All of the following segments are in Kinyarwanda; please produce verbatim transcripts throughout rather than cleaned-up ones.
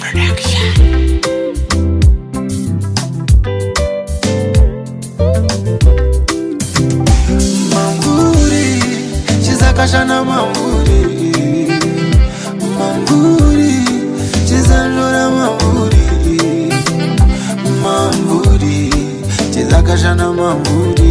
Mamburi, chizakashana mamburi. Mamburi, chizanjora mamburi. Mamburi, chizakashana mamburi.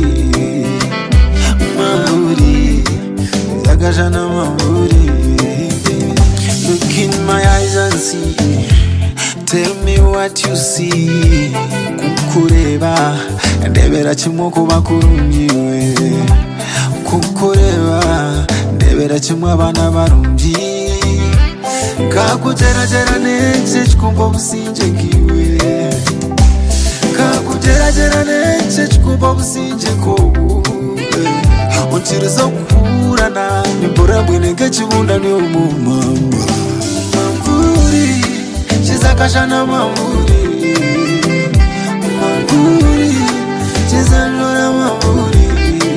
Mamburi, chizakashana mamburi. Look in my eyes and see. Tell me what you see. Kukureba ndebera kimwe kuba kurungiwe. Kukureba ndebera kimwe abana barungi. Kakugeragera nece kumva businje ngiwe. Kakugeragera nece kumva businje ko. Unchiriza kurana nimbora mwene kachibunda ni umumama. Mamburi, chizakashana mamburi. Mamburi, chizanjora mamburi.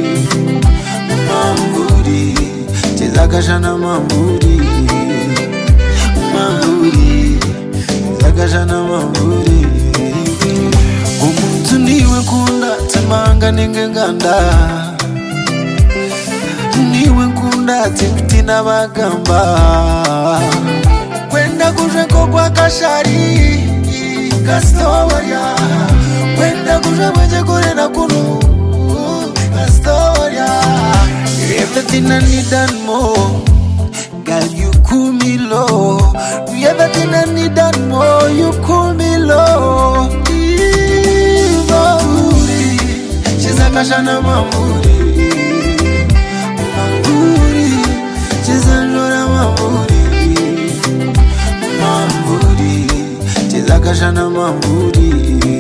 Mamburi, chizakashana mamburi. Mamburi, chizakashana mamburi. Umuntu niwe kunda temanga ningenganda. Niwe nkunda timfiti n'abagamba. Wenda kuje ko kwa kashari Kastoria. Wenda kuje mwenye kore na kunu Kastoria. Everything I need and more. Girl, you cool me low. Everything I need and more. You cool me low. Mamburi, chizakashana mamburi. Chizanjora mamburi. Mamburi, chizakashana mamburi.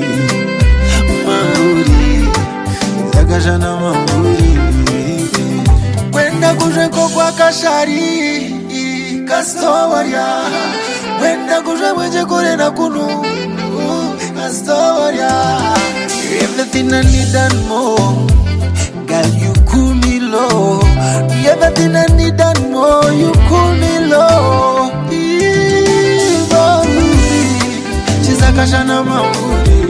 Mamburi, chizakashana mamburi. Wenda kuje ko kwa kashari Kastoria. Wenda kuje mwenye kore na kunu Kastoria. Everything I need and more. Girl, you cool me low. Everything I need and more. You cool me low. Mamburi, chizakashana mamburi.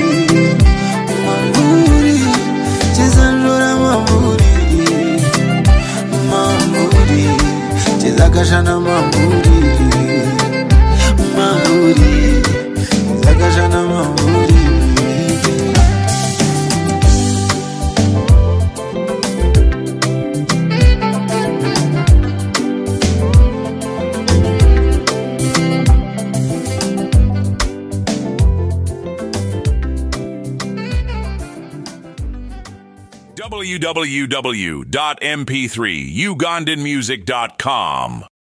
Mamburi, chizanjora mamburi. Mamburi, chizakashana mamburi. Mamburi, chizakashana mamburi. w w w dot m p three ugandan music dot com